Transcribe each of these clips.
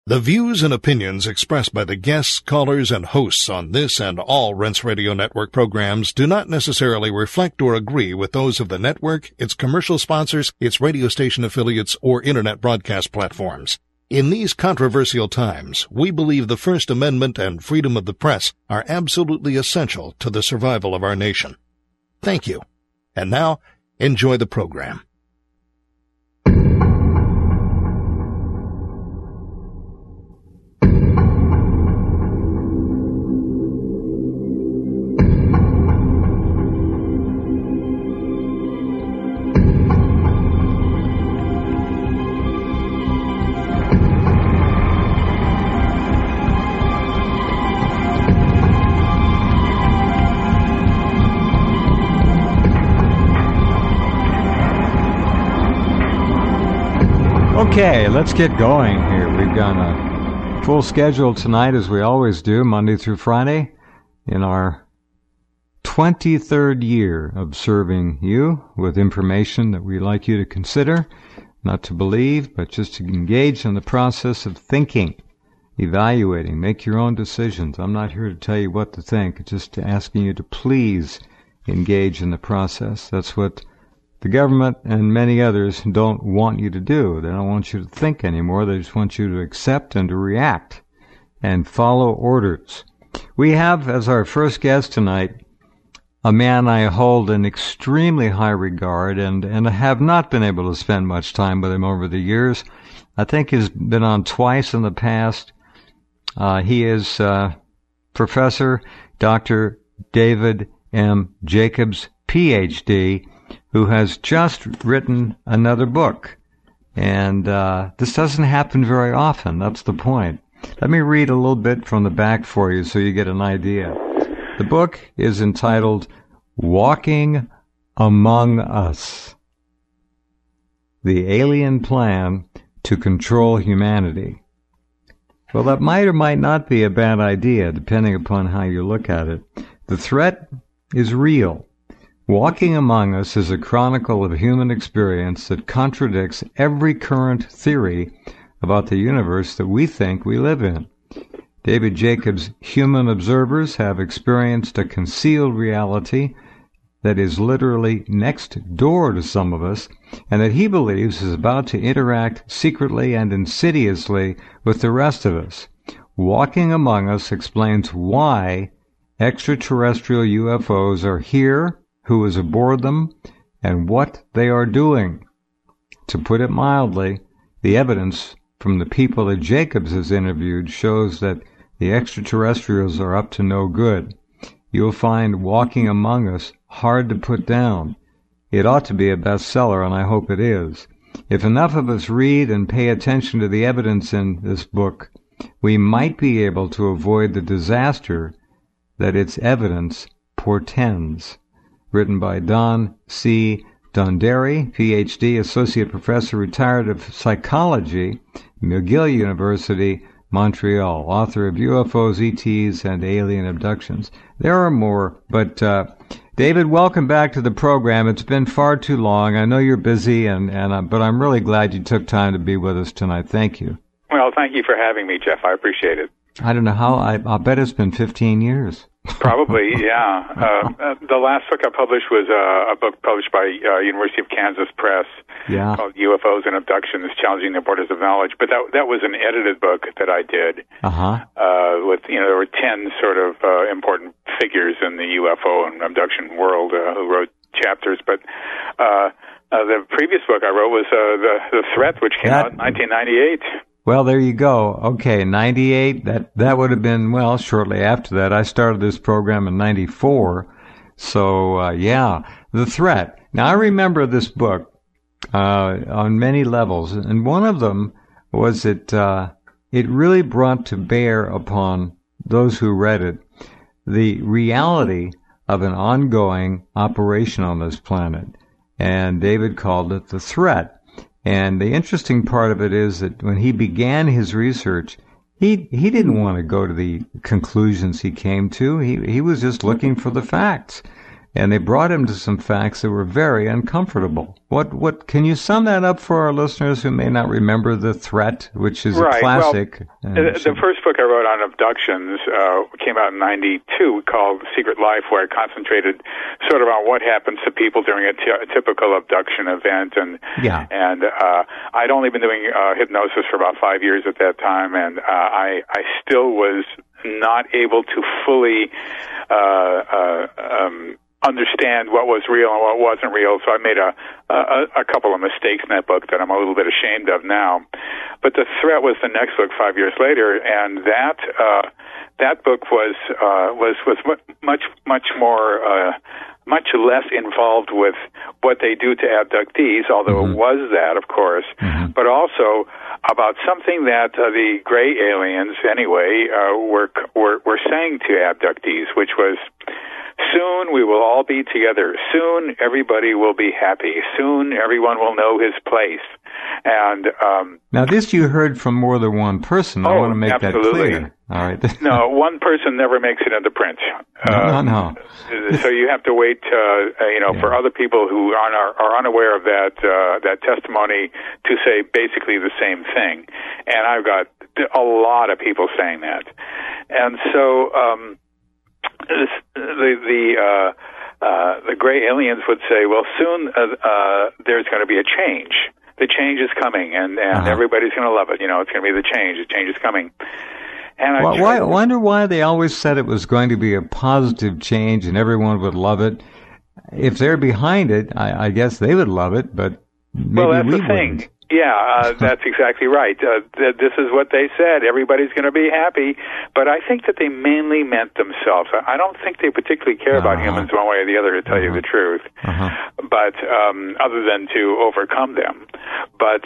The views and opinions expressed by the guests, callers, and hosts on this and all Rense Radio Network programs do not necessarily reflect or agree with those of the network, its commercial sponsors, its radio station affiliates, or internet broadcast platforms. In these controversial times, we believe the First Amendment and freedom of the press are absolutely essential to the survival of our nation. Thank you. And now, enjoy the program. Okay, let's get going here. We've got a full schedule tonight, as we always do, Monday through Friday, in our 23rd year of serving you with information that we'd like you to consider, not to believe, but just to engage in the process of thinking, evaluating, make your own decisions. I'm not here to tell you what to think, just asking you to please engage in the process. That's what the government and many others don't want you to do. They don't want you to think anymore. They just want you to accept and to react and follow orders. We have, as our first guest tonight, a man I hold in extremely high regard and have not been able to spend much time with him over the years. I think he's been on twice in the past. He is Professor Dr. David M. Jacobs, Ph.D., who has just written another book. And this doesn't happen very often. That's the point. Let me read a little bit from the back for you so you get an idea. The book is entitled Walking Among Us: The Alien Plan to Control Humanity. Well, that might or might not be a bad idea, depending upon how you look at it. The threat is real. Walking Among Us is a chronicle of human experience that contradicts every current theory about the universe that we think we live in. David Jacobs' human observers have experienced a concealed reality that is literally next door to some of us, and that he believes is about to interact secretly and insidiously with the rest of us. Walking Among Us explains why extraterrestrial UFOs are here, who is aboard them, and what they are doing. To put it mildly, the evidence from the people that Jacobs has interviewed shows that the extraterrestrials are up to no good. You'll find Walking Among Us hard to put down. It ought to be a bestseller, and I hope it is. If enough of us read and pay attention to the evidence in this book, we might be able to avoid the disaster that its evidence portends. Written by Don C. Donderi, Ph.D., Associate Professor, retired of Psychology, McGill University, Montreal, author of UFOs, ETs, and Alien Abductions. There are more, but David, welcome back to the program. It's been far too long. I know you're busy, but I'm really glad you took time to be with us tonight. Thank you. Well, thank you for having me, Jeff. I appreciate it. I don't know how. I'll bet it's been 15 years. Probably, yeah. The last book I published was a book published by University of Kansas Press called UFOs and Abductions, Challenging the Borders of Knowledge. But that was an edited book that I did. With, there were 10 sort of important figures in the UFO and abduction world who wrote chapters. But the previous book I wrote was The Threat, which came out in 1998. Well, there you go. Okay, 98, that would have been, well, shortly after that. I started this program in 94. So, The Threat. Now, I remember this book on many levels, and one of them was that it really brought to bear upon those who read it the reality of an ongoing operation on this planet. And David called it The Threat. And the interesting part of it is that when he began his research, he didn't want to go to the conclusions he came to. He was just looking for the facts. and they brought him to some facts that were very uncomfortable. What can you sum that up for our listeners who may not remember The Threat, which is a classic? Well, the first book I wrote on abductions came out in 92, called Secret Life, where I concentrated sort of on what happens to people during a typical abduction event, and I'd only been doing hypnosis for about 5 years at that time, and I still was not able to fully understand what was real and what wasn't real, so I made a couple of mistakes in that book that I'm a little bit ashamed of now. But The Threat was the next book 5 years later, and that book was much more much less involved with what they do to abductees, although it was that, of course, but also about something that the gray aliens, anyway, were saying to abductees, which was, soon we will all be together. Soon everybody will be happy. Soon everyone will know his place. And now this you heard from more than one person. I want to make absolutely. That clear. All right. No, one person never makes it into print. No. So you have to wait, for other people who are unaware of that testimony to say basically the same thing. And I've got a lot of people saying that. And so the gray aliens would say, well, soon there's going to be a change. The change is coming, and everybody's going to love it. It's going to be the change. The change is coming. And I wonder why they always said it was going to be a positive change and everyone would love it. If they're behind it, I guess they would love it, but maybe that's we the thing. Wouldn't. Yeah, that's exactly right. This is what they said. Everybody's going to be happy. But I think that they mainly meant themselves. I don't think they particularly care about humans one way or the other, to tell you the truth. But other than to overcome them. But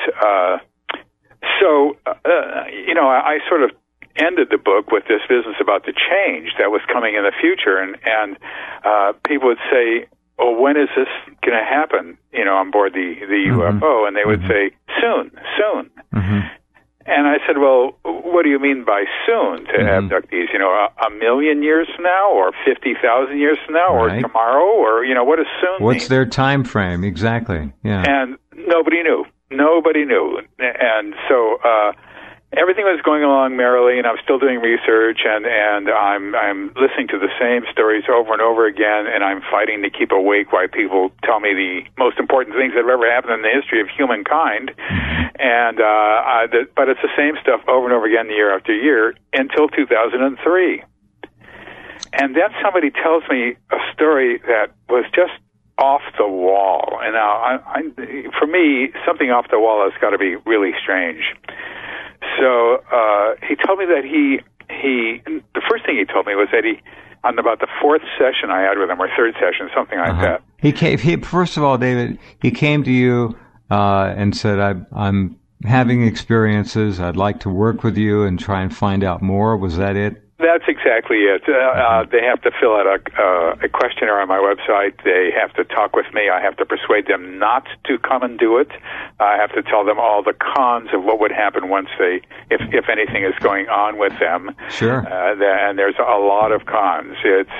I sort of ended the book with this business about the change that was coming in the future, and people would say, "Oh, when is this going to happen?" On board the UFO, and they would say, "Soon." And I said, "Well, what do you mean by soon to abductees? A million years from now, or 50,000 years from now, or tomorrow, or what does soon What's mean?" their time frame exactly? Yeah, and nobody knew, and so. Everything was going along merrily, and I'm still doing research, and I'm listening to the same stories over and over again, and I'm fighting to keep awake while people tell me the most important things that have ever happened in the history of humankind. And but it's the same stuff over and over again, year after year, until 2003. And then somebody tells me a story that was just off the wall. And now, for me, something off the wall has got to be really strange. So he told me that the first thing he told me was that on about the fourth session I had with him, or third session, something like that. He first of all, David, he came to you and said, I'm having experiences. I'd like to work with you and try and find out more. Was that it? That's exactly it. They have to fill out a questionnaire on my website. They have to talk with me. I have to persuade them not to come and do it. I have to tell them all the cons of what would happen once if anything is going on with them. Sure. And there's a lot of cons.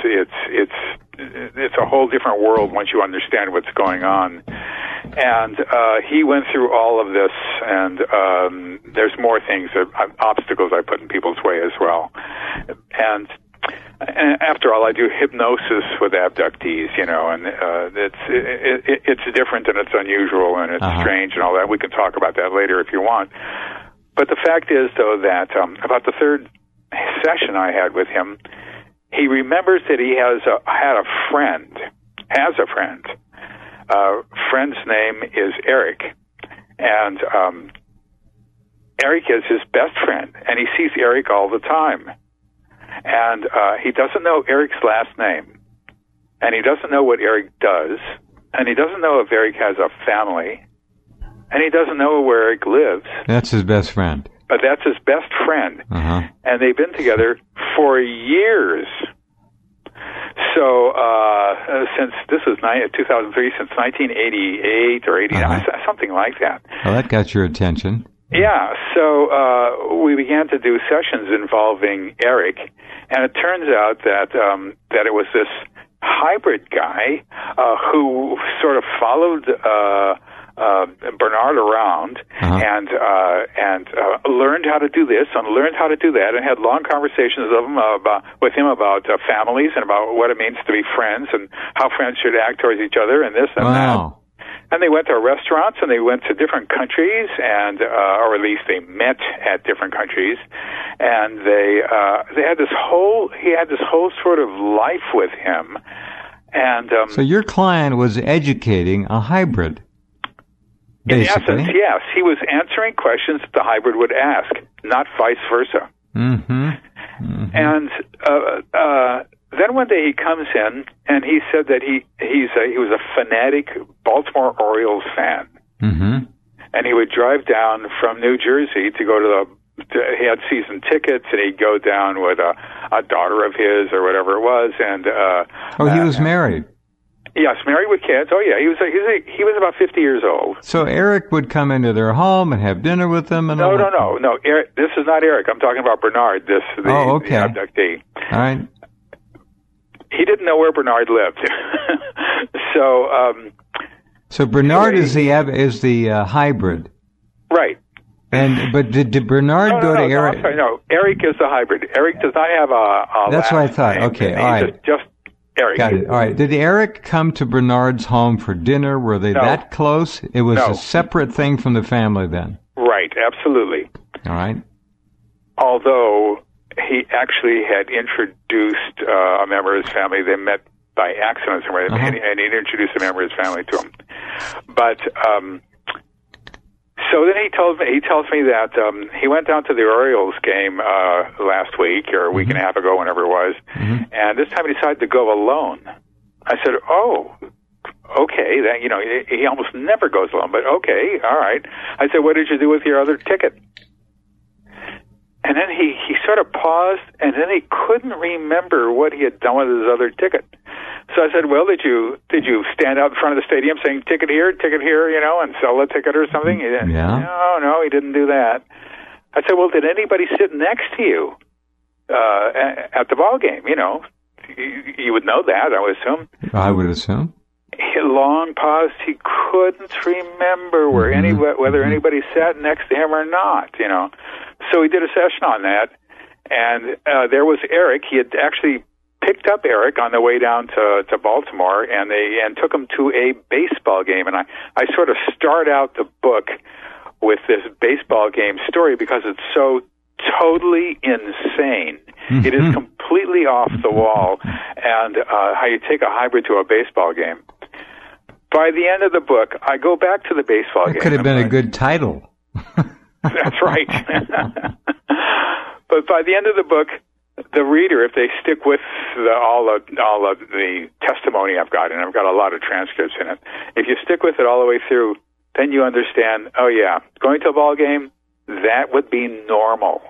It's a whole different world once you understand what's going on. And he went through all of this, and there's more things, obstacles I put in people's way as well. And after all, I do hypnosis with abductees, and it's different and it's unusual and it's strange and all that. We can talk about that later if you want. But the fact is, though, that about the third session I had with him, he remembers that he has a friend. Friend's name is Eric, and Eric is his best friend, and he sees Eric all the time. And he doesn't know Eric's last name, and he doesn't know what Eric does, and he doesn't know if Eric has a family, and he doesn't know where Eric lives. That's his best friend. But that's his best friend, and they've been together for years. So since this was 2003, since 1988 or 89, something like that. Well, that got your attention. Yeah, so we began to do sessions involving Eric, and it turns out that it was this hybrid guy who sort of followed Bernard around and learned how to do this and learned how to do that, and had long conversations with him about families and about what it means to be friends and how friends should act towards each other and this and that. And they went to restaurants and they went to different countries, and or at least they met at different countries, and they had this whole sort of life with him. And so your client was educating a hybrid. Basically. In essence, yes. He was answering questions the hybrid would ask, not vice versa. And then one day he comes in, and he said that he was a fanatic Baltimore Orioles fan. And he would drive down from New Jersey to go to he had season tickets, and he'd go down with a daughter of his or whatever it was. And he was married. Yes, married with kids. Oh, yeah, he was about 50 years old. So Eric would come into their home and have dinner with them? And No. Eric, this is not Eric. I'm talking about Bernard, the abductee. All right. He didn't know where Bernard lived. So Bernard is the hybrid. Right. But did Bernard go to Eric? I'm sorry, no, Eric is the hybrid. Eric does not have a That's what I thought. Name. Okay, all right. Just Eric. Got it. All right. Did Eric come to Bernard's home for dinner? Were they that close? It was a separate thing from the family then? Right, absolutely. All right. Although he actually had introduced a member of his family. They met by accident somewhere, and he introduced a member of his family to him. But so then he tells me that he went down to the Orioles game last week or a week and a half ago, whenever it was, and this time he decided to go alone. I said, "Oh, okay." That he almost never goes alone, but okay, all right. I said, "What did you do with your other ticket?" And then he sort of paused, and then he couldn't remember what he had done with his other ticket. So I said, "Well, did you stand out in front of the stadium saying ticket here, and sell a ticket or something?" He didn't. Yeah. No, he didn't do that. I said, "Well, did anybody sit next to you at the ball game? You would know that, I would assume." I would assume. He long paused. He couldn't remember whether anybody sat next to him or not. So he did a session on that, and there was Eric. He had actually picked up Eric on the way down to Baltimore, and took him to a baseball game. And I sort of start out the book with this baseball game story because it's so totally insane. It is completely off the wall, and how you take a hybrid to a baseball game. By the end of the book, I go back to the baseball game. That could have been a good title. That's right. But by the end of the book, the reader, if they stick with all of the testimony I've got, and I've got a lot of transcripts in it, if you stick with it all the way through, then you understand, oh yeah, going to a ball game, that would be normal,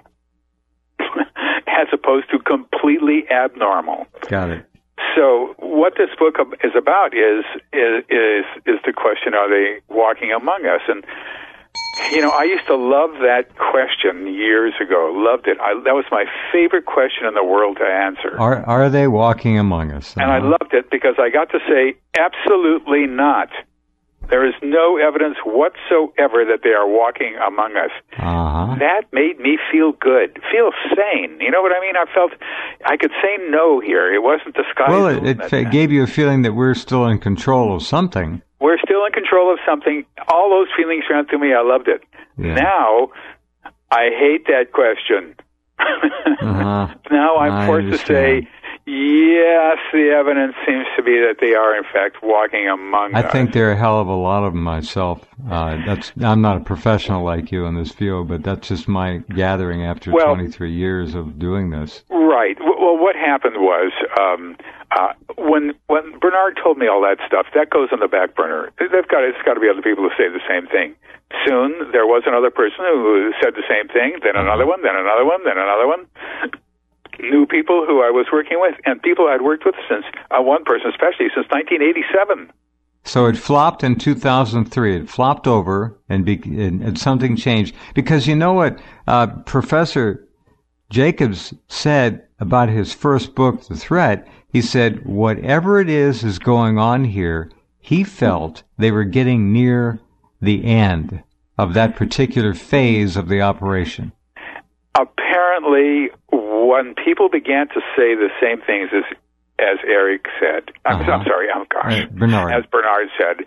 as opposed to completely abnormal. Got it. So what this book is about is the question: are they walking among us? And I used to love that question years ago. Loved it. That was my favorite question in the world to answer. Are they walking among us? And I loved it because I got to say, absolutely not. There is no evidence whatsoever that they are walking among us. That made me feel good, feel sane. You know what I mean? I felt I could say no here. It wasn't disguised. Well, it gave you a feeling that we're still in control of something. We're still in control of something. All those feelings ran through me. I loved it. Yeah. Now, I hate that question. Now I'm forced to say, yes, the evidence seems to be that they are, in fact, walking among us. I think there are a hell of a lot of them myself. I'm not a professional like you in this field, but that's just my gathering after 23 years of doing this. Right. Well, what happened was, when Bernard told me all that stuff, that goes on the back burner. It's got to be other people who say the same thing. Soon, there was another person who said the same thing, then another one, then another one, then another one. New people who I was working with, and people I'd worked with since, one person especially, since 1987. So it flopped in 2003. It flopped over, and something changed. Because you know what, Professor, Jacobs said about his first book, The Threat, he said, whatever it is going on here, he felt they were getting near the end of that particular phase of the operation. Apparently, when people began to say the same things as Eric said, I'm sorry, Bernard. As Bernard said,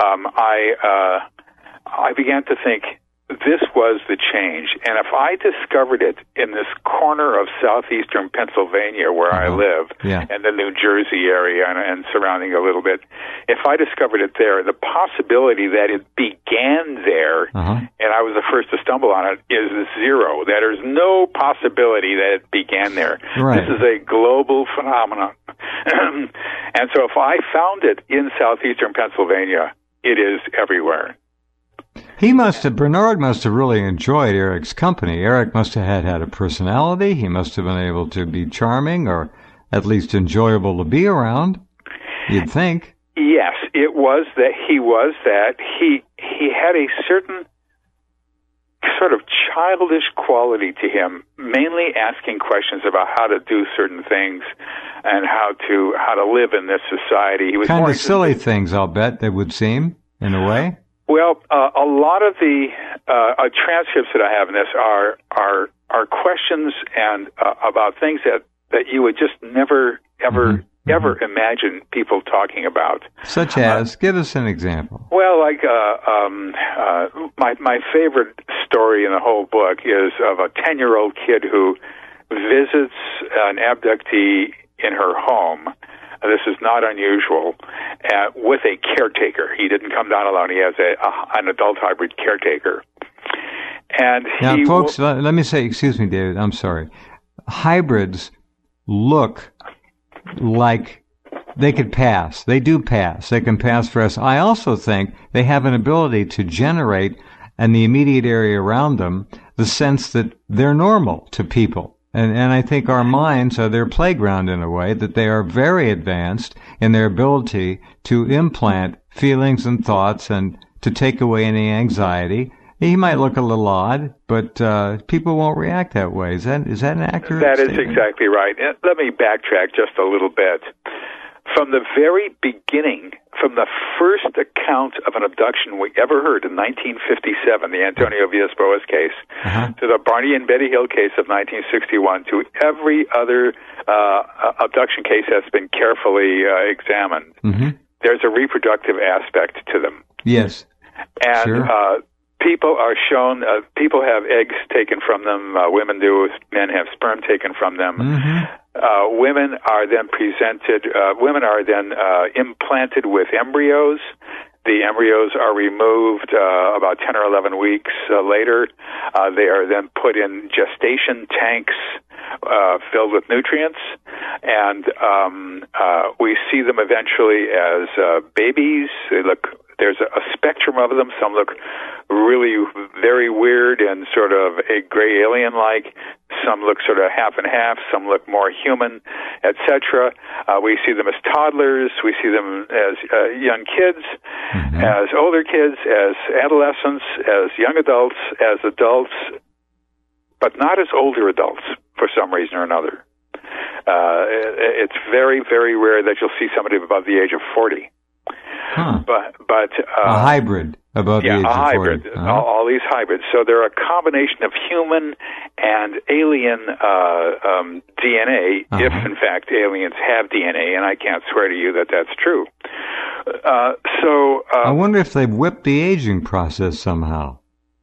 I began to think this was the change. And if I discovered it in this corner of southeastern Pennsylvania where I live, and the New Jersey area and surrounding a little bit, if I discovered it there, the possibility that it began there, and I was the first to stumble on it, is zero. That there's no possibility that it began there. Right. This is a global phenomenon. And so if I found it in southeastern Pennsylvania, it is everywhere. Bernard must have really enjoyed Eric's company. Eric must have had a personality. He must have been able to be charming or at least enjoyable to be around, you'd think. Yes, it was that he was that. He had a certain sort of childish quality to him, mainly asking questions about how to do certain things and how to live in this society. He was kind of silly things, I'll bet, they would seem, in a way. Well, a lot of the transcripts that I have in this are questions and about things that you would just never ever imagine people talking about. Such as, give us an example. Well, like my favorite story in the whole book is of a 10-year-old kid who visits an abductee in her home. This is not unusual, with a caretaker. He didn't come down alone. He has an adult hybrid caretaker. And now, folks, let me say, excuse me, David, I'm sorry. Hybrids look like they could pass. They do pass. They can pass for us. I also think they have an ability to generate in the immediate area around them the sense that they're normal to people. And I think our minds are their playground in a way, that they are very advanced in their ability to implant feelings and thoughts and to take away any anxiety. He might look a little odd, but people won't react that way. Is that an accurate statement? That is exactly right. Let me backtrack just a little bit. From the very beginning, from the first account of an abduction we ever heard in 1957, the Antonio Villas-Boas case, to the Barney and Betty Hill case of 1961, to every other abduction case that's been carefully examined, there's a reproductive aspect to them. Yes. And sure. People are shown, people have eggs taken from them, women do, men have sperm taken from them. Women are then implanted with embryos. The embryos are removed about 10 or 11 weeks later. They are then put in gestation tanks filled with nutrients, and we see them eventually as babies. There's a spectrum of them. Some look really very weird and sort of a gray alien-like. Some look sort of half and half. Some look more human, etc. We see them as toddlers. We see them as young kids, as older kids, as adolescents, as young adults, as adults, but not as older adults for some reason or another. It's very, very rare that you'll see somebody above the age of 40. But a hybrid above the age of 40. Hybrid. All these hybrids. So they're a combination of human and alien DNA, if in fact aliens have DNA, and I can't swear to you that that's true. I wonder if they've whipped the aging process somehow.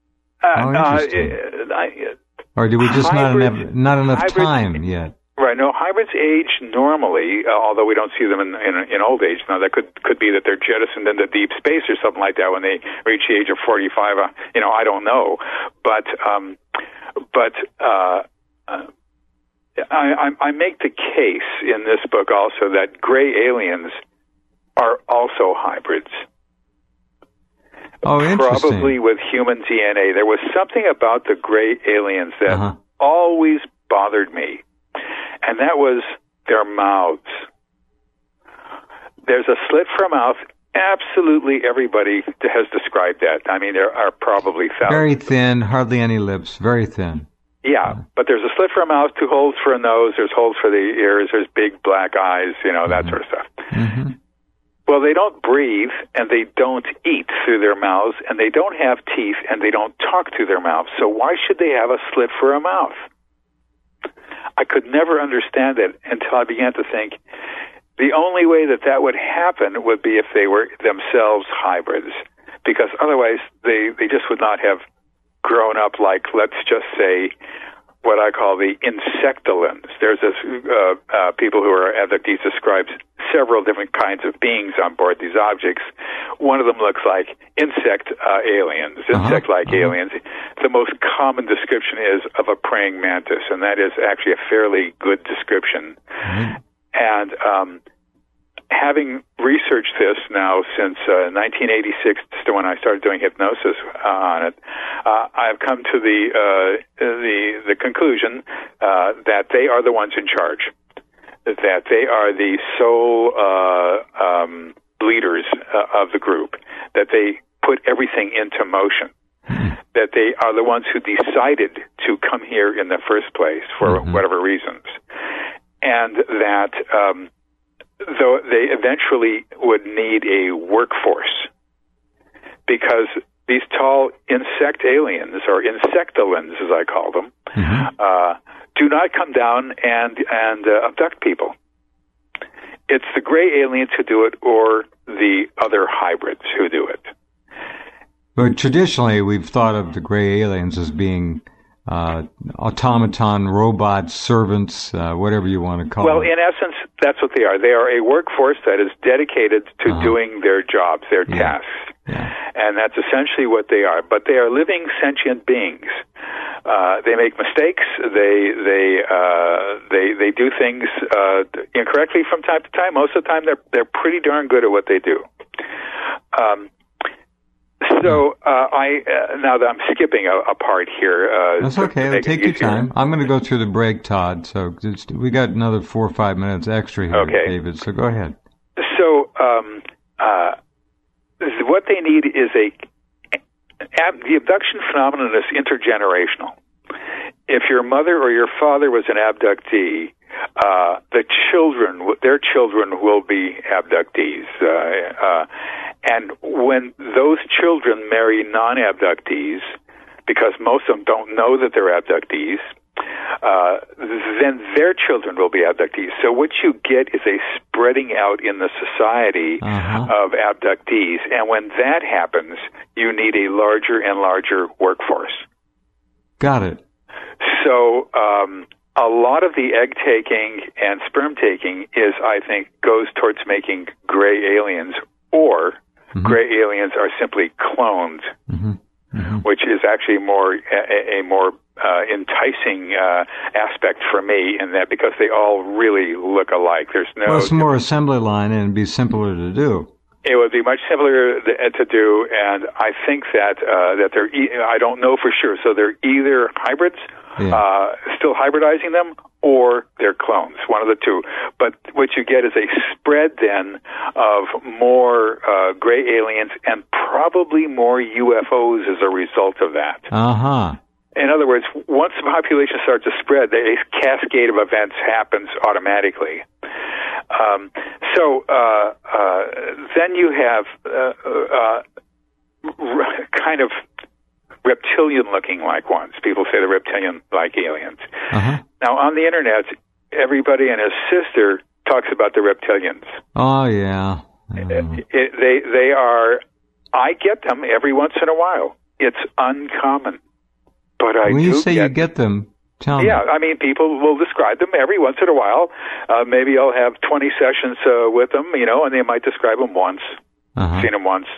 Or do we just not enough time yet? Right. No, hybrids age normally, although we don't see them in old age. Now, that could be that they're jettisoned into deep space or something like that when they reach the age of 45. I don't know. But I make the case in this book also that gray aliens are also hybrids. Oh, interesting. Probably with human DNA. There was something about the gray aliens that always bothered me. And that was their mouths. There's a slit for a mouth. Absolutely everybody has described that. I mean, there are probably thousands. Very thin, hardly any lips, very thin. Yeah, but there's a slit for a mouth, 2 holes for a nose, there's holes for the ears, there's big black eyes, that sort of stuff. Mm-hmm. Well, they don't breathe, and they don't eat through their mouths, and they don't have teeth, and they don't talk through their mouths. So why should they have a slit for a mouth? I could never understand it until I began to think the only way that would happen would be if they were themselves hybrids, because otherwise they just would not have grown up like, let's just say, what I call the insectolins. There's this people who are abductees describes several different kinds of beings on board these objects. One of them looks like insect aliens, insect-like aliens. The most common description is of a praying mantis, and that is actually a fairly good description. Mm-hmm. And having researched this now since 1986, to when I started doing hypnosis on it, I've come to the conclusion that they are the ones in charge, that they are the sole leaders of the group, that they put everything into motion, that they are the ones who decided to come here in the first place for whatever reasons, and that though they eventually would need a workforce, because these tall insect aliens, or insectolins as I call them, do not come down and abduct people. It's the gray aliens who do it, or the other hybrids who do it. But traditionally, we've thought of the gray aliens as being automaton, robots, servants, whatever you want to call them. Well, in essence, that's what they are. They are a workforce that is dedicated to doing their jobs, their tasks. Yeah. And that's essentially what they are. But they are living sentient beings. They make mistakes. They do things incorrectly from time to time. Most of the time, they're pretty darn good at what they do. So now that I'm skipping a part here. That's okay. Take your time. I'm going to go through the break, Todd. So we got another 4 or 5 minutes extra here, David. So go ahead. So what they need is the abduction phenomenon is intergenerational. If your mother or your father was an abductee, their children will be abductees. And when those children marry non-abductees, because most of them don't know that they're abductees, then their children will be abductees. So what you get is a spreading out in the society of abductees. And when that happens, you need a larger and larger workforce. Got it. So a lot of the egg-taking and sperm-taking I think, goes towards making gray aliens, or gray aliens are simply cloned, which is actually a more enticing aspect for me, in that because they all really look alike. There's no. Well, it's more assembly line, and it'd be simpler to do. It would be much simpler to do, and I think that they're. I don't know for sure. So they're either hybrids, still hybridizing them, or they're clones. One of the two. But what you get is a spread then of more gray aliens, and probably more UFOs as a result of that. In other words, once the population starts to spread, a cascade of events happens automatically. So then you have kind of reptilian-looking like ones. People say the reptilian-like aliens. Now, on the Internet, everybody and his sister talks about the reptilians. Oh, yeah. They are... I get them every once in a while. It's uncommon. But when you say you get them, tell me. Yeah, I mean, people will describe them every once in a while. Maybe I'll have 20 sessions with them, and they might describe them once, seen them once.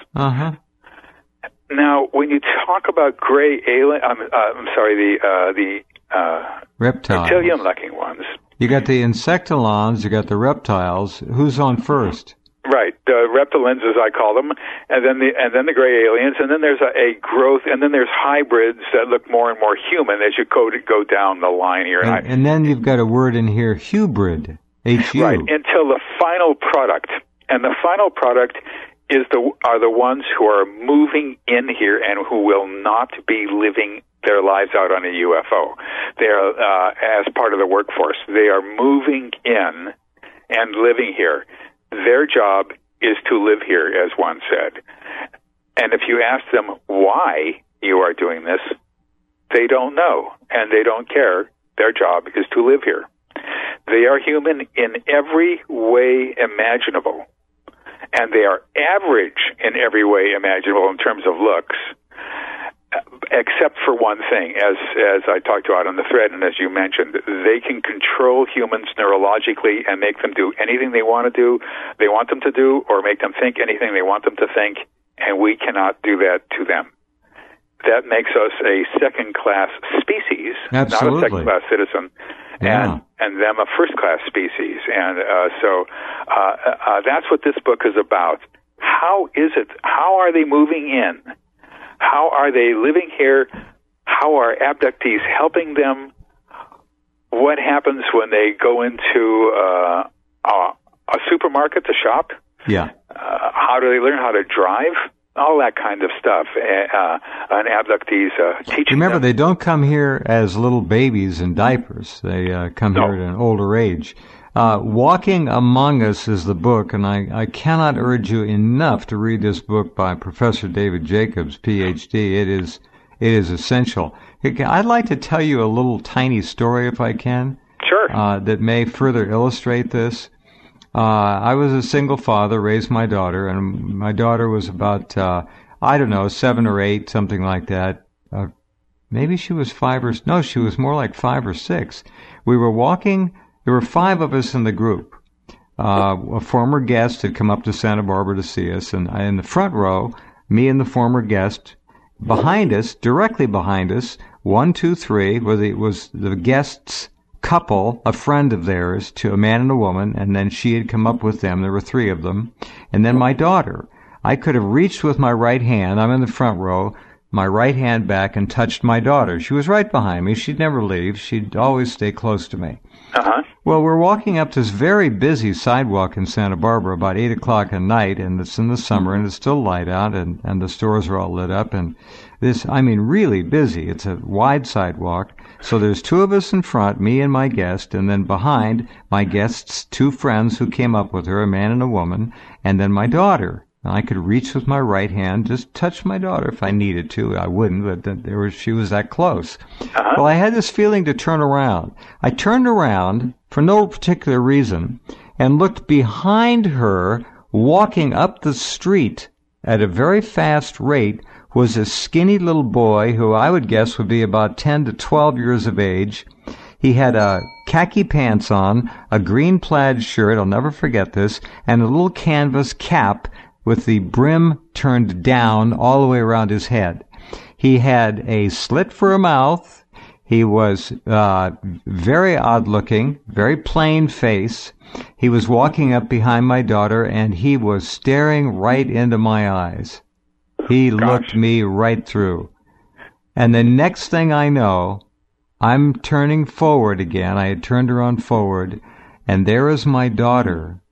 Now, when you talk about gray alien, the reptilian-looking ones. You got the insectolons, you got the reptiles. Who's on first? Right, the reptilians, as I call them, and then the gray aliens, and then there's a growth, and then there's hybrids that look more and more human as you go down the line here. And then you've got a word in here, hybrid, H-U. Right, until the final product, and the final product are the ones who are moving in here and who will not be living their lives out on a UFO. They are, as part of the workforce, they are moving in and living here. Their job is to live here, as one said. And if you ask them why you are doing this, they don't know, and they don't care. Their job is to live here. They are human in every way imaginable, and they are average in every way imaginable in terms of looks, except for one thing, as I talked about on the thread, and as you mentioned, they can control humans neurologically and make them do anything they want them to do, or make them think anything they want them to think, and we cannot do that to them. That makes us a second-class species, Absolutely. Not a second-class citizen, Yeah. and them a first-class species. And so that's what this book is about. How is it? How are they moving in? How are they living here? How are abductees helping them? What happens when they go into a supermarket to shop? Yeah. How do they learn how to drive? All that kind of stuff. And abductees teaching Remember, them. they don't come here as little babies in diapers. They come here at an older age. Walking Among Us is the book, and I cannot urge you enough to read this book by Professor David Jacobs, Ph.D. It is essential. I'd like to tell you a little tiny story, if I can. Sure. That may further illustrate this. I was a single father, raised my daughter, and my daughter was about, 7 or 8, something like that. Maybe she was 5 no, she was more like 5 or 6. We were walking. There were 5 of us in the group. A former guest had come up to Santa Barbara to see us, and in the front row, me and the former guest. Behind us, directly behind us, 1, 2, 3, was the guest's couple, a friend of theirs, to a man and a woman, and then she had come up with them. There were 3 of them. And then my daughter. I could have reached with my right hand, I'm in the front row, my right hand back and touched my daughter. She was right behind me. She'd never leave. She'd always stay close to me. Uh-huh. Well, we're walking up this very busy sidewalk in Santa Barbara about 8 o'clock at night, and it's in the summer, and it's still light out, and the stores are all lit up, and really busy. It's a wide sidewalk. So there's 2 of us in front, me and my guest, and then behind, my guest's 2 friends who came up with her, a man and a woman, and then my daughter. And I could reach with my right hand, just touch my daughter if I needed to. I wouldn't, but she was that close. Uh-huh. Well, I had this feeling to turn around. I turned around for no particular reason and looked behind her, walking up the street at a very fast rate, was a skinny little boy who I would guess would be about 10 to 12 years of age. He had a khaki pants on, a green plaid shirt, I'll never forget this, and a little canvas cap with the brim turned down all the way around his head. He had a slit for a mouth. He was very odd-looking, very plain face. He was walking up behind my daughter, and he was staring right into my eyes. He looked me right through. And the next thing I know, I'm turning forward again. I had turned around forward, and there is my daughter,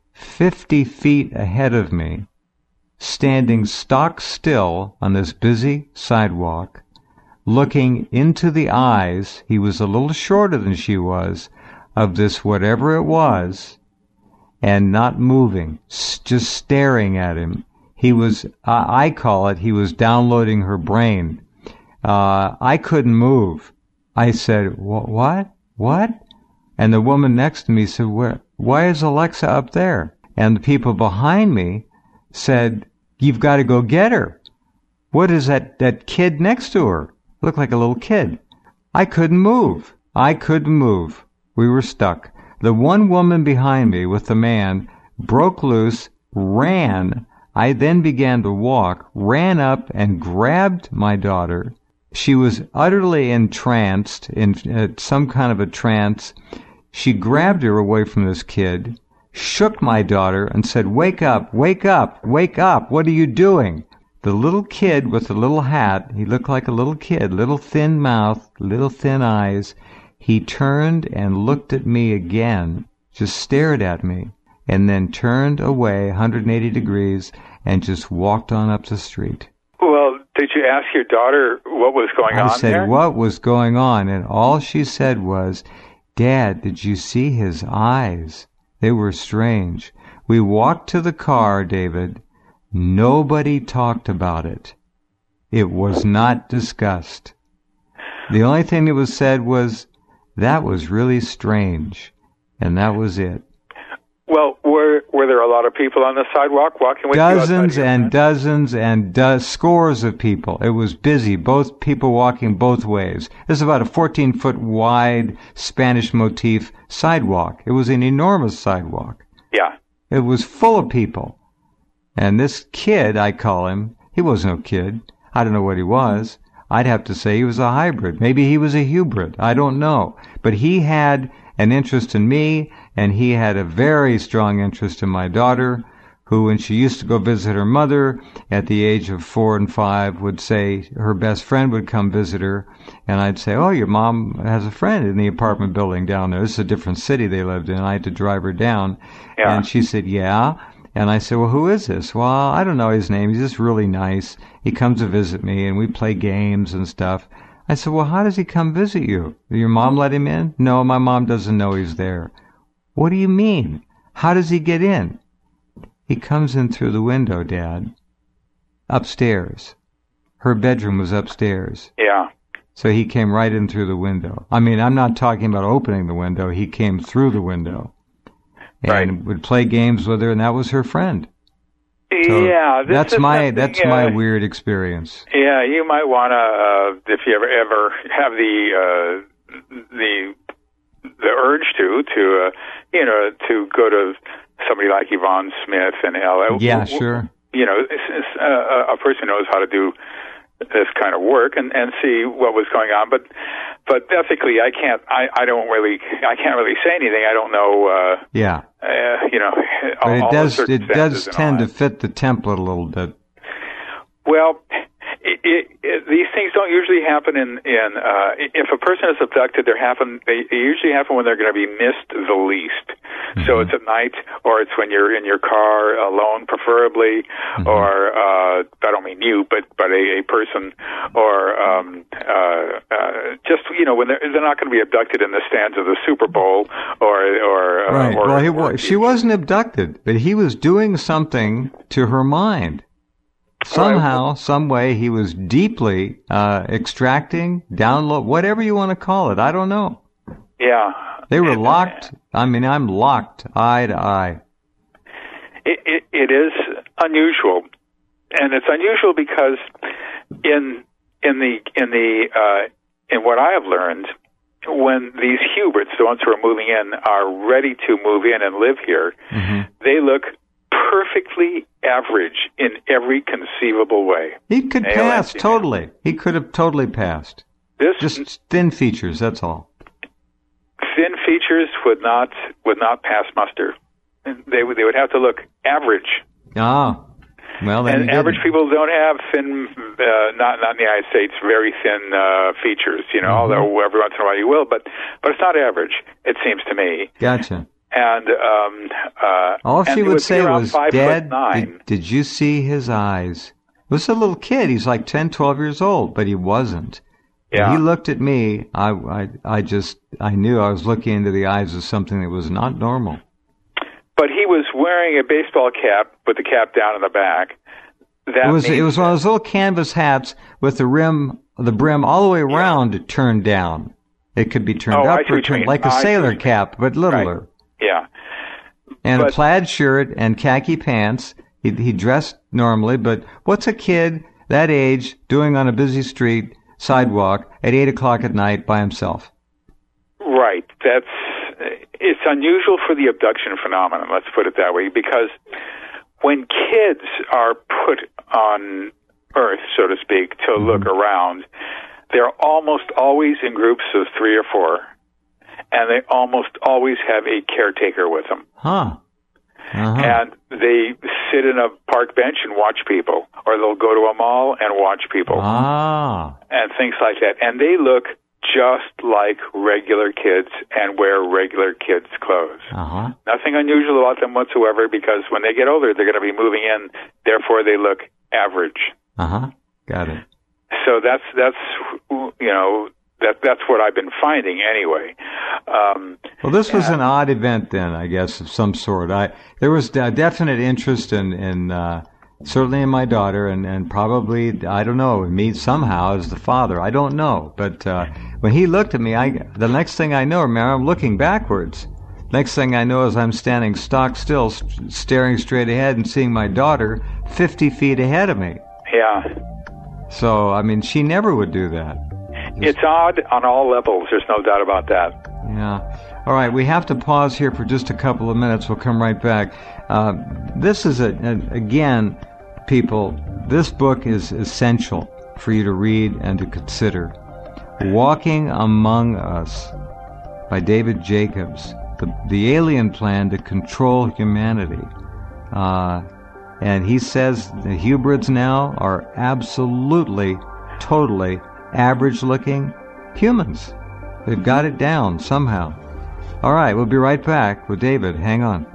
50 feet ahead of me, standing stock still on this busy sidewalk, looking into the eyes, he was a little shorter than she was, of this whatever it was, and not moving, just staring at him. He was, I call it, he was downloading her brain. I couldn't move. I said, what? And the woman next to me said, why is Alexa up there? And the people behind me said, you've got to go get her. What is that kid next to her? Looked like a little kid. I couldn't move. We were stuck. The one woman behind me with the man broke loose, ran. I then began to walk, ran up and grabbed my daughter. She was utterly entranced, in some kind of a trance. She grabbed her away from this kid, shook my daughter, and said, wake up, what are you doing? The little kid with the little hat, he looked like a little kid, little thin mouth, little thin eyes. He turned and looked at me again, just stared at me, and then turned away 180 degrees and just walked on up the street. Well, did you ask your daughter what was going on I said, there? what was going on? And all she said was, Dad, did you see his eyes? They were strange. We walked to the car, David. Nobody talked about it. It was not discussed. The only thing that was said was, that was really strange. And that was it. Well, were there a lot of people on the sidewalk walking with dozens and dozens and scores of people. It was busy, both people walking both ways. This is about a 14-foot wide Spanish motif sidewalk. It was an enormous sidewalk. Yeah. It was full of people. And this kid, I call him, he was no kid. I don't know what he was. I'd have to say he was a hybrid. Maybe he was a hybrid. I don't know. But he had an interest in me, and he had a very strong interest in my daughter, who, when she used to go visit her mother at the age of 4 and 5, would say her best friend would come visit her, and I'd say, oh, your mom has a friend in the apartment building down there. This is a different city they lived in. I had to drive her down. Yeah. And she said, yeah. And I said, well, who is this? Well, I don't know his name. He's just really nice. He comes to visit me, and we play games and stuff. I said, well, how does he come visit you? Did your mom let him in? No, my mom doesn't know he's there. What do you mean? How does he get in? He comes in through the window, Dad. Upstairs. Her bedroom was upstairs. Yeah. So he came right in through the window. I mean, I'm not talking about opening the window. He came through the window. And would play games with her, and that was her friend. So yeah, that's my weird experience. Yeah, you might want to, if you ever have the urge to go to somebody like Yvonne Smith and Ella. Yeah, sure. You know, a person knows how to do this kind of work and see what was going on, but ethically, I can't really say anything. I don't know. But it does tend to fit the template a little bit. Well, these things don't usually happen in if a person is abducted, they usually happen when they're going to be missed the least. Mm-hmm. So it's at night, or it's when you're in your car alone, preferably, mm-hmm. or I don't mean you, but a person, or just when they're not going to be abducted in the stands of the Super Bowl, or right. Well, she wasn't abducted, but he was doing something to her mind. Somehow, some way, he was deeply extracting, download, whatever you want to call it. I don't know. Yeah. They were locked. I mean, I'm locked eye to eye. It is unusual, and it's unusual because in what I have learned, when these Huberts, the ones who are moving in, are ready to move in and live here, mm-hmm. they look perfectly average in every conceivable way. He could pass totally. He could have totally passed. Just thin features. That's all. Thin features would not pass muster. They would have to look average. Ah, well, then and average people don't have thin, not in the United States, very thin features. Mm-hmm. Although every once in a while you will, but it's not average. It seems to me. Gotcha. And all she would say was, Dad, did you see his eyes? It was a little kid. He's like 10, 12 years old, but he wasn't. Yeah. When he looked at me, I knew I was looking into the eyes of something that was not normal. But he was wearing a baseball cap with the cap down in the back. It was one of those little canvas hats with the brim all the way around turned down. It could be turned up or turned like a sailor cap, but littler. Right. Yeah. And a plaid shirt and khaki pants. He dressed normally, but what's a kid that age doing on a busy street sidewalk at 8 o'clock at night by himself? Right. It's unusual for the abduction phenomenon, let's put it that way, because when kids are put on Earth, so to speak, to mm-hmm. look around, they're almost always in groups of 3 or 4. And they almost always have a caretaker with them. Huh. Uh-huh. And they sit in a park bench and watch people, or they'll go to a mall and watch people. Ah. And things like that. And they look just like regular kids and wear regular kids' clothes. Uh-huh. Nothing unusual about them whatsoever, because when they get older, they're going to be moving in. Therefore, they look average. Uh-huh. Got it. So that's that's what I've been finding anyway. Well, this was an odd event then, I guess, of some sort. There was a definite interest in certainly in my daughter, and probably, I don't know, me somehow as the father. I don't know. But when he looked at me, the next thing I know, remember, I'm looking backwards. Next thing I know is I'm standing stock still, staring straight ahead and seeing my daughter 50 feet ahead of me. Yeah. So, I mean, she never would do that. It's odd on all levels. There's no doubt about that. Yeah. All right, we have to pause here for just a couple of minutes. We'll come right back. This is, again, people, this book is essential for you to read and to consider. Walking Among Us by David Jacobs, the alien plan to control humanity. And he says the hybrids now are absolutely, totally average-looking humans. They've got it down somehow. All right, we'll be right back with David. Hang on.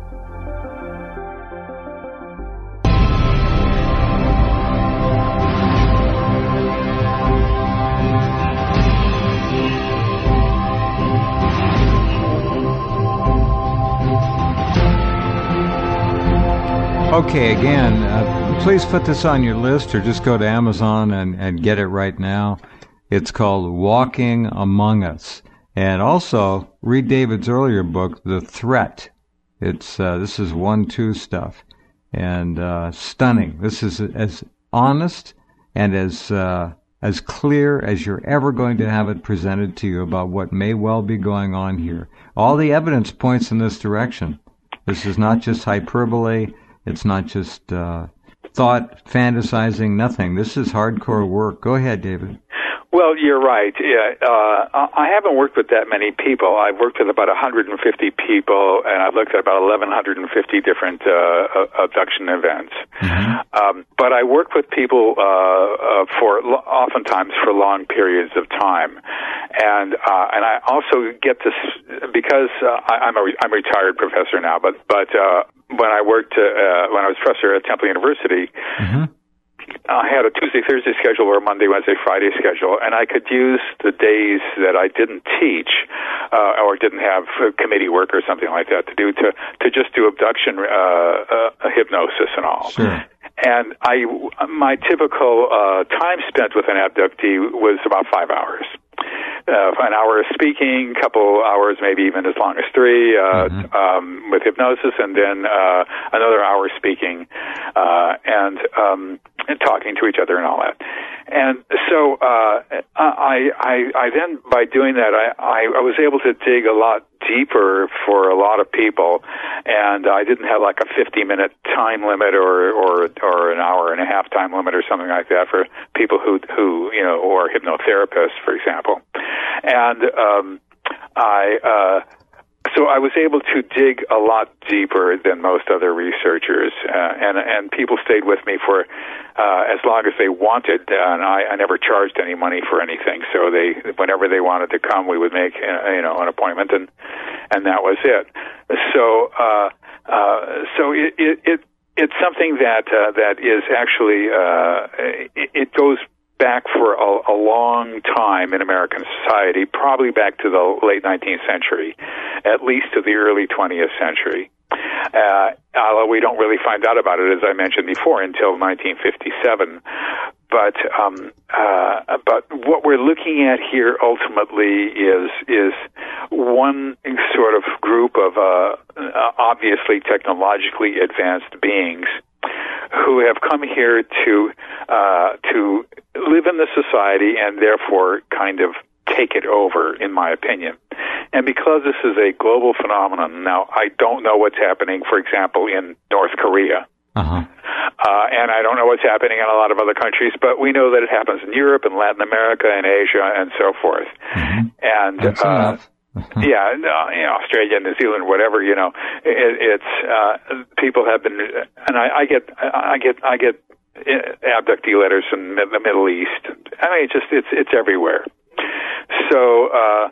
Okay, again, please put this on your list or just go to Amazon and get it right now. It's called Walking Among Us. And also, read David's earlier book, The Threat. This is 1-2 stuff. And stunning. This is as honest and as clear as you're ever going to have it presented to you about what may well be going on here. All the evidence points in this direction. This is not just hyperbole. It's not just thought, fantasizing, nothing. This is hardcore work. Go ahead, David. Well, you're right. Yeah, I haven't worked with that many people. I've worked with about 150 people, and I've looked at about 1,150 different abduction events. Mm-hmm. But I work with people oftentimes for long periods of time, and I also get this because I'm a retired professor now. But when I worked when I was professor at Temple University. Mm-hmm. I had a Tuesday, Thursday schedule or a Monday, Wednesday, Friday schedule, and I could use the days that I didn't teach or didn't have committee work or something like that to just do abduction hypnosis and all. Sure. And my typical time spent with an abductee was about 5 hours. An hour of speaking, couple hours, maybe even as long as 3, with hypnosis, and then another hour speaking and talking to each other and all that. And so I then, by doing that, I was able to dig a lot deeper for a lot of people, and I didn't have like a 50-minute time limit or an hour and a half time limit or something like that for people who or hypnotherapists, for example. And so I was able to dig a lot deeper than most other researchers, and people stayed with me for as long as they wanted, and I never charged any money for anything. So whenever they wanted to come, we would make an appointment, and that was it. So it's something that is actually it goes back for a long time in American society, probably back to the late 19th century, at least to the early 20th century. Although we don't really find out about it, as I mentioned before, until 1957. But what we're looking at here ultimately is one sort of group of obviously technologically advanced beings who have come here to live in the society and therefore kind of take it over, in my opinion. And because this is a global phenomenon, now I don't know what's happening, for example, in North Korea. Uh-huh. And I don't know what's happening in a lot of other countries, but we know that it happens in Europe and Latin America and Asia and so forth. Mm-hmm. And that's enough. yeah, Australia, New Zealand, whatever, it's people have been, and I get abductee letters from the Middle East. I mean, it's everywhere. So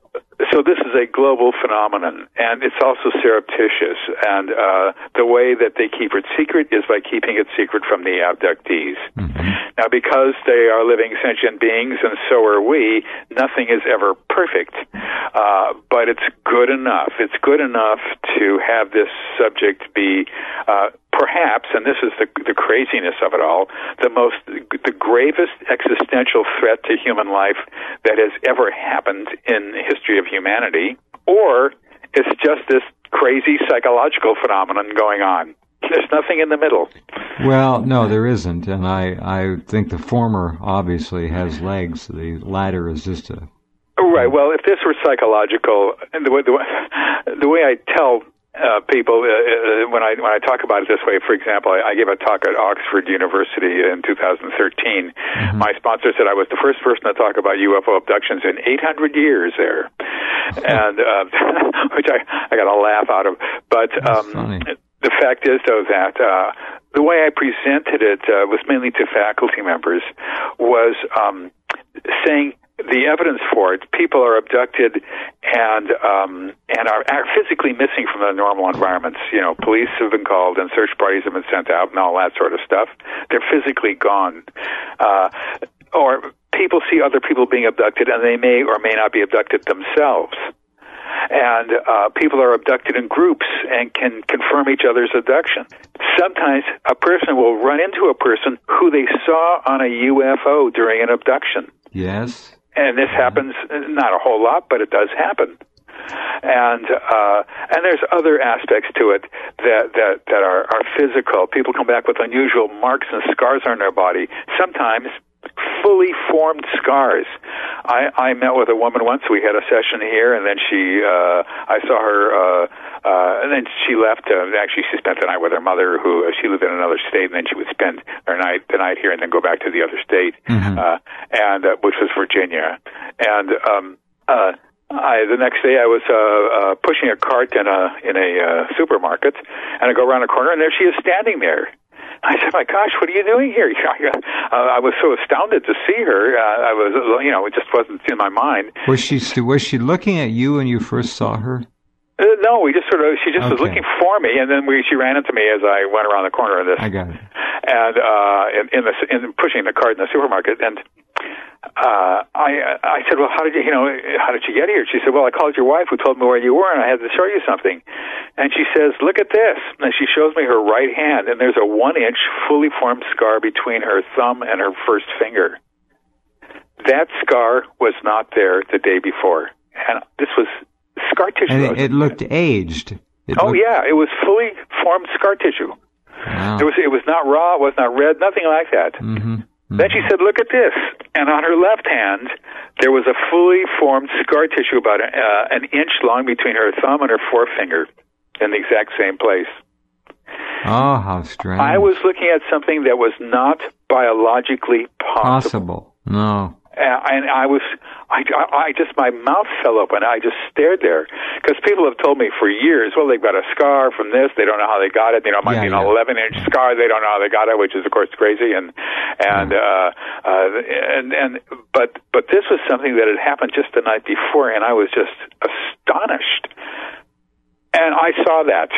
So this is a global phenomenon, and it's also surreptitious. And the way that they keep it secret is by keeping it secret from the abductees. Mm-hmm. Now, because they are living sentient beings, and so are we, nothing is ever perfect. But it's good enough. It's good enough to have this subject be perhaps, and this is the craziness of it all, the gravest existential threat to human life that has ever happened in the history of humanity, or it's just this crazy psychological phenomenon going on. There's nothing in the middle. Well, no, there isn't, and I think the former obviously has legs. The latter is just a... Right, well, if this were psychological, and the way I tell people when I talk about it this way, for example, I gave a talk at Oxford University in 2013. Mm-hmm. My sponsor said I was the first person to talk about UFO abductions in 800 years there, and which I got a laugh out of. But the fact is, though, that the way I presented it was mainly to faculty members, was saying the evidence for it. People are abducted and are physically missing from their normal environments. You know, police have been called and search parties have been sent out and all that sort of stuff. They're physically gone. Or people see other people being abducted, and they may or may not be abducted themselves. And people are abducted in groups and can confirm each other's abduction. Sometimes a person will run into a person who they saw on a UFO during an abduction. Yes. And this happens, not a whole lot, but it does happen. And there's other aspects to it that are physical. People come back with unusual marks and scars on their body. Sometimes fully formed scars. I met with a woman once. We had a session here, and then I saw her, and then she left. Actually, she spent the night with her mother, who she lived in another state, and then she would spend the night here, and then go back to the other state, mm-hmm. And which was Virginia. And the next day I was pushing a cart in a supermarket, and I go around the corner, and there she is standing there. I said, "My gosh, what are you doing here?" I was so astounded to see her. I was, it just wasn't in my mind. Was she looking at you when you first saw her? No, she just was looking for me, and then she ran into me as I went around the corner of this. I got it. And in pushing the cart in the supermarket, and I said, "Well, how did you get here?" She said, "Well, I called your wife, who told me where you were, and I had to show you something." And she says, "Look at this." And she shows me her right hand, and there's a 1-inch fully formed scar between her thumb and her first finger. That scar was not there the day before, and this was scar tissue. And it looked aged. It was fully formed scar tissue. Wow. It was not raw, it was not red, nothing like that. Mm-hmm. Mm-hmm. Then she said, "Look at this." And on her left hand, there was a fully formed scar tissue about an inch long between her thumb and her forefinger in the exact same place. Oh, how strange. I was looking at something that was not biologically possible. No. And my mouth fell open. I just stared there. Because people have told me for years, well, they've got a scar from this. They don't know how they got it. It might be an 11-inch scar. They don't know how they got it, which is, of course, crazy. But this was something that had happened just the night before, and I was just astonished. And I saw that.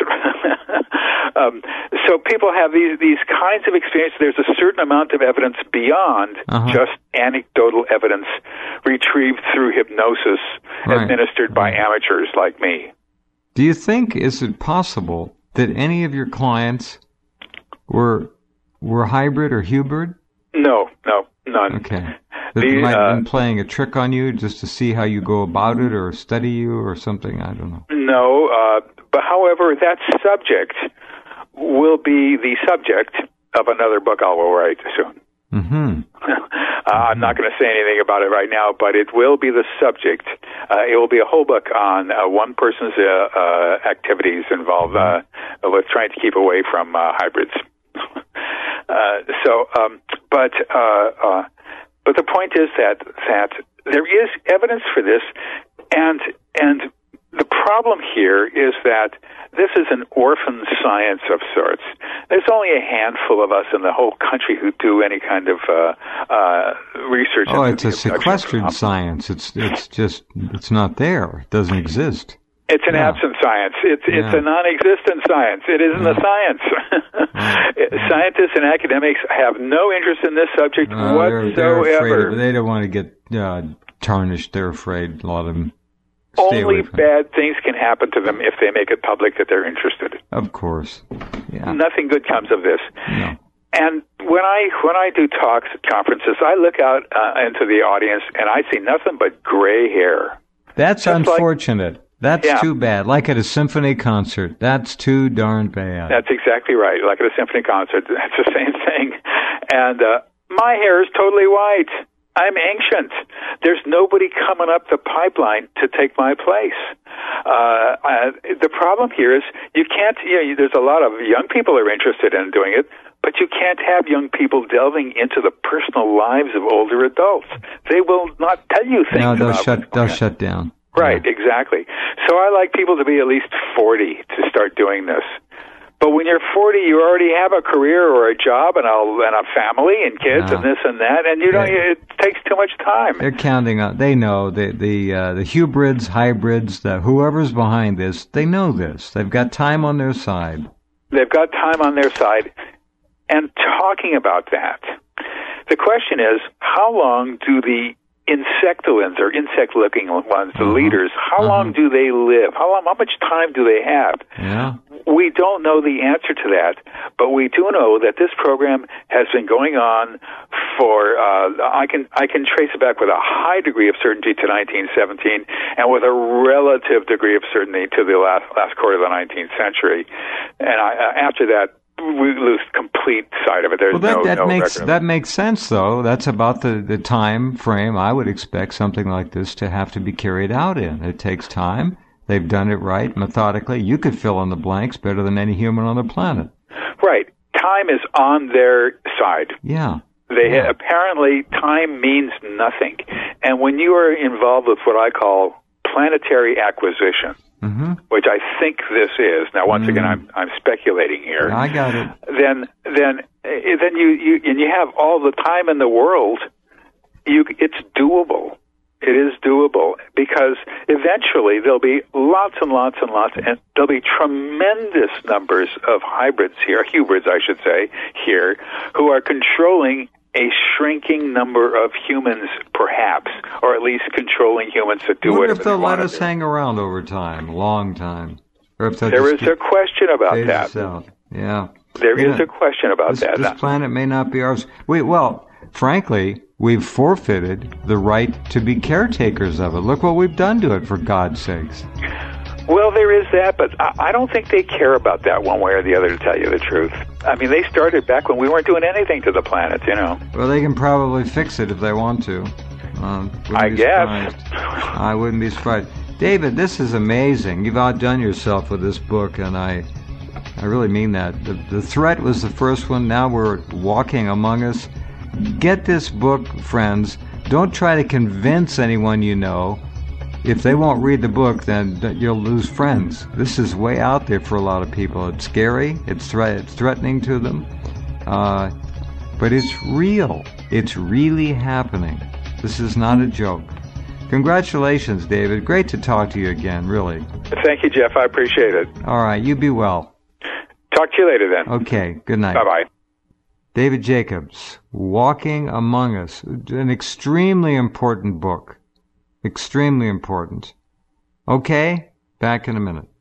So people have these kinds of experiences. There's a certain amount of evidence beyond just anecdotal evidence retrieved through hypnosis administered by amateurs like me. Do you think, is it possible that any of your clients were hybrid or hubrid? No, none. Okay. That they might have been playing a trick on you just to see how you go about it or study you or something? I don't know. No, but however, that subject will be the subject of another book I will write soon. Mm-hmm. I'm not going to say anything about it right now, but it will be the subject. It will be a whole book on one person's activities involved with trying to keep away from hybrids. But the point is that there is evidence for this, and the problem here is that this is an orphan science of sorts. There's only a handful of us in the whole country who do any kind of research. Oh, it's a sequestered science. It's not there. It doesn't exist. It's an absent science. It's a non-existent science. It isn't a science. Scientists and academics have no interest in this subject whatsoever. They're afraid they don't want to get tarnished. They're afraid. A lot of them. Only bad things can happen to them if they make it public that they're interested. Of course. Yeah. Nothing good comes of this. No. And when I do talks at conferences, I look out into the audience and I see nothing but gray hair. That's just unfortunate. That's too bad. Like at a symphony concert. That's too darn bad. That's exactly right. Like at a symphony concert. That's the same thing. And my hair is totally white. I'm ancient. There's nobody coming up the pipeline to take my place. The problem here is you can't, there's a lot of young people who are interested in doing it, but you can't have young people delving into the personal lives of older adults. They will not tell you things. No, they'll shut down. Right, exactly. So I like people to be at least 40 to start doing this. But when you're 40, you already have a career or a job and a family and kids and this and that, and it takes too much time. They're counting on. They know the hybrids, whoever's behind this. They know this. They've got time on their side. They've got time on their side, and talking about that, the question is, how long do the insectoids or insect-looking ones, the leaders, how long do they live? How much time do they have? Yeah. We don't know the answer to that, but we do know that this program has been going on for, I can trace it back with a high degree of certainty to 1917 and with a relative degree of certainty to the last quarter of the 19th century. And after that, we lose complete sight of it. There's that makes sense, though. That's about the time frame I would expect something like this to have to be carried out in. It takes time. They've done it right, methodically. You could fill in the blanks better than any human on the planet. Right. Time is on their side. Yeah. Apparently, time means nothing. And when you are involved with what I call planetary acquisition, which I think this is. Now, once again, I'm speculating here. I got it. Then you have all the time in the world. It's doable. It is doable because eventually there'll be lots and lots and lots, and there'll be tremendous numbers of hybrids I should say, who are controlling a shrinking number of humans, perhaps, or at least controlling humans to do whatever they want to do. What if they'll let us hang around over time, a long time? Or if there is a question about that. Yeah. There is a question about that. This planet may not be ours. Frankly, we've forfeited the right to be caretakers of it. Look what we've done to it, for God's sakes. Well, there is that, but I don't think they care about that one way or the other, to tell you the truth. I mean, they started back when we weren't doing anything to the planet, Well, they can probably fix it if they want to. I guess. I wouldn't be surprised. David, this is amazing. You've outdone yourself with this book, and I really mean that. The threat was the first one. Now we're walking among us. Get this book, friends. Don't try to convince anyone you know. If they won't read the book, then you'll lose friends. This is way out there for a lot of people. It's scary. It's threatening to them. But it's real. It's really happening. This is not a joke. Congratulations, David. Great to talk to you again, really. Thank you, Jeff. I appreciate it. All right. You be well. Talk to you later, then. Okay. Good night. Bye-bye. David Jacobs, Walking Among Us, an extremely important book. Extremely important. Okay, back in a minute.